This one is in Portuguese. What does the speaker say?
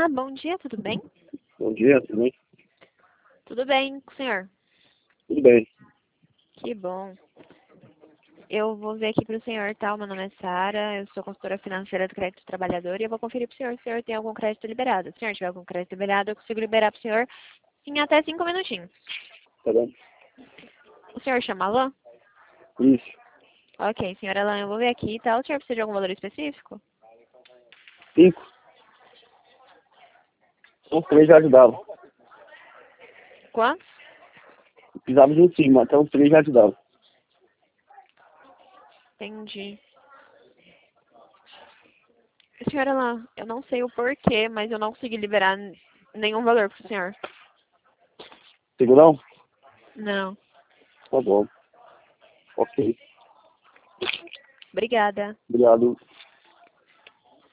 Olá, bom dia, tudo bem? Bom dia, tudo bem? Tudo bem, com o senhor? Tudo bem. Que bom. Eu vou ver aqui para o senhor, tá? Meu nome é Sara, eu sou consultora financeira do Crédito do Trabalhador e eu vou conferir para o senhor se o senhor tem algum crédito liberado. Se o senhor tiver algum crédito liberado, eu consigo liberar para o senhor em até 5 minutinhos. Tá bom? O senhor chama Alain? Isso. Ok, senhora Alain, eu vou ver aqui, tá? O senhor precisa de algum valor específico? 5. São os 3 já ajudavam. Quantos? Precisava de um 5, mas até os 3 já ajudavam. Entendi. Senhora Alain, eu não sei o porquê, mas eu não consegui liberar nenhum valor para o senhor. Segurão? Não. Tá bom. Ok. Obrigada. Obrigado.